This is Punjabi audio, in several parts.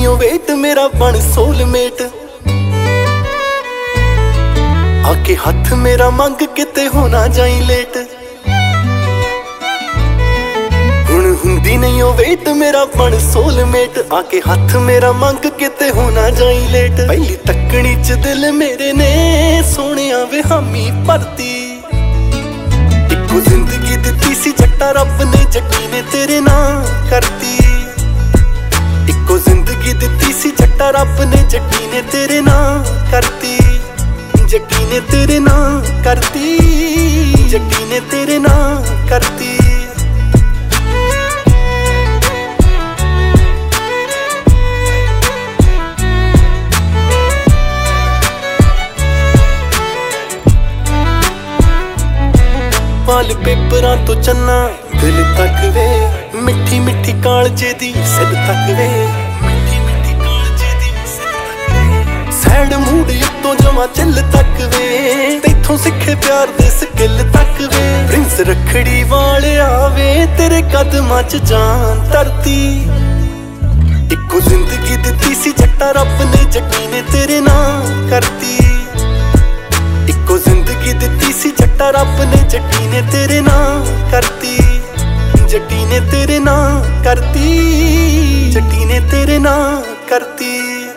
ਨਹੀਂ ਉਹ ਵੇਟ ਮੇਰਾ ਬਣ ਸੋਲਮੇਟ ਆਕੇ ਹੱਥ ਮੇਰਾ ਮੰਗ ਕਿਤੇ ਹੋਣਾ ਜਾਈ ਲੇਟ ਹੁਣ ਹੁੰਦੀ ਨਹੀਂ ਉਹ ਵੇਟ ਮੇਰਾ ਬਣ ਸੋਲਮੇਟ ਆਕੇ ਹੱਥ ਮੇਰਾ ਮੰਗ ਕਿਤੇ ਹੋਣਾ ਜਾਈ ਲੇਟ ਪਹਿਲੀ ਤੱਕਣੀ ਚ ਦਿਲ ਮੇਰੇ ਨੇ ਸੋਹਣਿਆ ਵੇ ਹਾਮੀ ਭਰਤੀ ਇੱਕੋ ਜ਼ਿੰਦਗੀ ਦਿੱਤੀ ਸੀ ਜੱਟਾ ਰੱਬ ਨੇ ਜੱਟੀ ਨੇ ਤੇਰੇ ਨਾਂ ਕਰਤੀ ਇੱਕੋ ਜ਼ਿੰਦਗੀ ਦਿੱਤੀ ਸੀ ਜੱਟਾ ਰੱਬ ਨੇ ਜੱਟੀ ਨੇ ਤੇਰੇ ਨਾਂ ਕਰਤੀ ਜੱਟੀ ਨੇ ਤੇਰੇ ਨਾਂ ਕਰਤੀ ਜੱਟੀ ਨੇ ਤੇਰੇ ਨਾਂ ਕਰਤੀ ਵਾਲ ਪੇਪਰਾਂ ਤੋਂ ਚੰਨਾ ਦਿਲ ਤੱਕ ਵੇ ਮਿੱਠੀ ਮਿੱਠੀ ਕਾਲਜੇ ਦੀ ਸਿਲ ਤੱਕ ਵੇ ਮਿੱਠੀ ਮਿੱਠੀ ਕਾਲਜੇ ਦੀ ਸਿਲ ਤੱਕ ਵੇ ਸੈਡ ਮੂਡ ਉੱਤੋਂ ਜਮਾ ਚੱਲ ਤੱਕ ਵੇ ਤੈਥੋਂ ਸਿੱਖੇ ਪਿਆਰ ਦੇ ਸਕਿੱਲ ਤੱਕ ਵੇ ਪ੍ਰਿੰਸ ਰੱਖੜੀ ਵਾਲਿਆ ਵੇ ਤੇਰੇ ਕਦਮਾਂ 'ਚ ਜਾਨ ਧਰਤੀ ਇੱਕੋ ਜ਼ਿੰਦਗੀ ਦਿੱਤੀ ਸੀ ਜੱਟਾ ਰੱਬ ਨੇ ਜੱਟੀ ਨੇ ਤੇਰੇ ਨਾਂ ਕਰਤੀ ਇੱਕੋ ਜ਼ਿੰਦਗੀ ਦਿੱਤੀ ਸੀ ਜੱਟਾ ਰੱਬ ਨੇ ਜੱਟੀ ਨੇ ਤੇਰੇ ਨਾਂ ਕਰਤੀ ਜੱਟੀ ਨੇ ਤੇਰੇ ਨਾਂ ਕਰਤੀ ਜੱਟੀ ਨੇ ਤੇਰੇ ਨਾਂ ਕਰਤੀ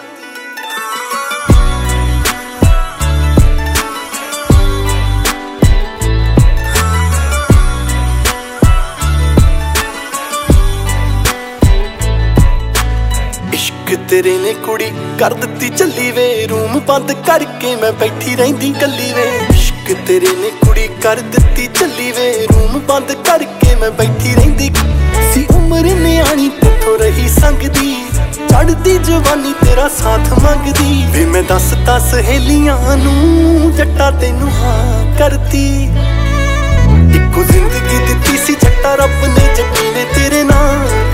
ਇਸ਼ਕ ਤੇਰੇ ਨੇ ਕੁੜੀ ਕਰ ਦਿੱਤੀ ਚੱਲੀ ਵੇ ਰੂਮ ਬੰਦ ਕਰਕੇ ਮੈਂ ਬੈਠੀ ਰਹਿੰਦੀ ਕੱਲੀ ਵੇ ਇਸ਼ਕ ਤੇਰੇ ਨੇ ਕੁੜੀ ਕਰ ਦਿੱਤੀ ਚੱਲੀ ਵੇ ਰੂਮ ਬੰਦ ਕਰਕੇ ਮੈਂ ਬੈਠੀ ਰਹਿੰਦੀ ਸੀ ਉਮਰ ਨਿਆਣੀ ਕਿੱਥੋਂ ਰਹੀ ਸੰਗਦੀ ਚੜ੍ਹਦੀ ਜਵਾਨੀ ਤੇਰਾ ਸਾਥ ਮੰਗਦੀ ਵੇ ਮੈਂ ਦੱਸਤਾ ਸਹੇਲੀਆਂ ਨੂੰ ਜੱਟਾ ਤੈਨੂੰ ਹਾਂ ਕਰਤੀ ਇੱਕੋ ਜ਼ਿੰਦਗੀ ਦਿੱਤੀ ਸੀ ਜੱਟਾ ਰੱਬ ਨੇ ਜੱਟੀ ਨੇ ਤੇਰੇ ਨਾਂ